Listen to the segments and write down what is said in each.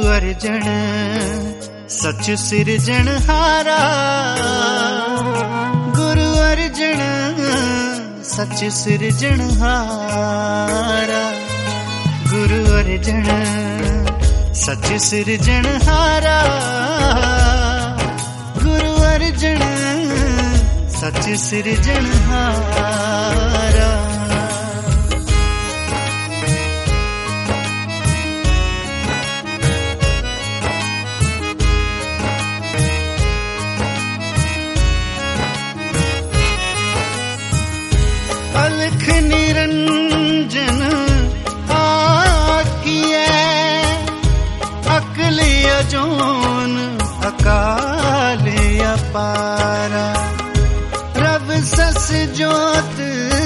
अर्जन सच सिरजनहारा, गुरु अर्जन सच सिरजनहारा, गुरु अर्जन सच सिरजनहारा, गुरु अर्जन सच सिरजनहारा। अलख निरंजन आकिए, अकल अजोन अकाल अपारा, रब सस जोत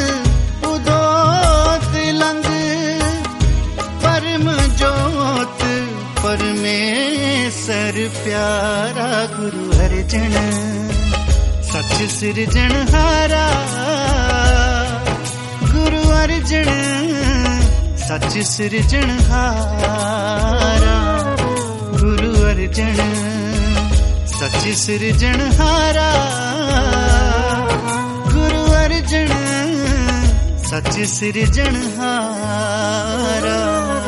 उदोत लंग, परम जोत परमेसर प्यारा, गुरु अर्जन सच सिरजनहारा, गुरु अर्जन सच सिरजनहारा, गुरु अर्जन सच सिरजनहारा, गुरु अर्जन सच सिरजनहारा।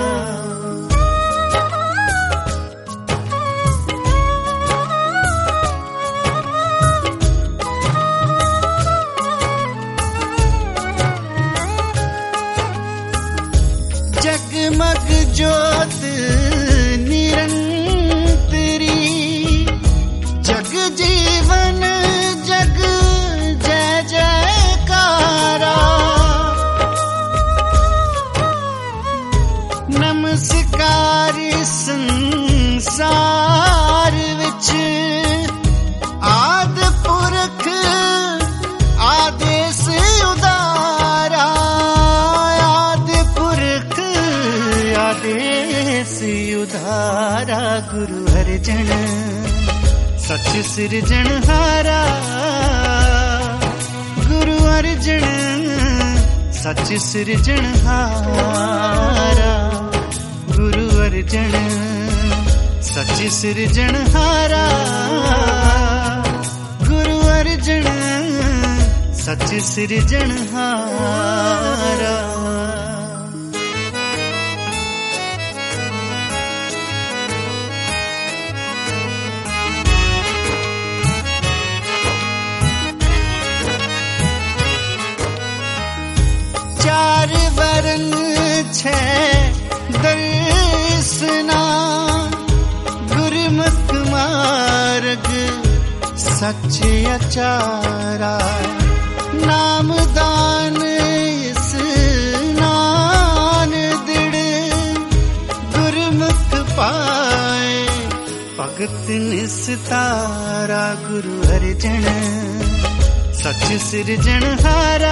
जगमग ज्योत निरंतरी, जग जीवन जग जय जयकारा, नमस्कार संसार विच आदि पुरख आदेश उदारा, आदेश उधारा, गुरु अर्जन सच सिरजनहारा, गुरु अर्जन सच सिरजनहारा, गुरु अर्जन सच सिरजनहारा, गुरु अर्जन सच सिरजनहारा। चार वरन छह दर्शना, गुरमुख मार्ग सच अचारा, नाम दान स्नान दृढ़, गुरमुख पाए भगत निस्तारा, गुरु अर्जन सच सिरजनहारा,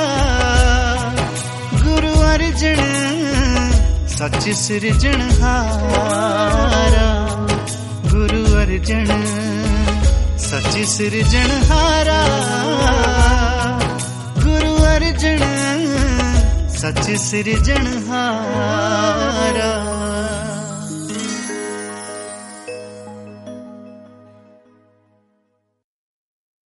गुरु अर्जन सच सिरजनहारा, गुरु अर्जन सच सिरजनहारा, गुरु अर्जन सच सिरजनहारा।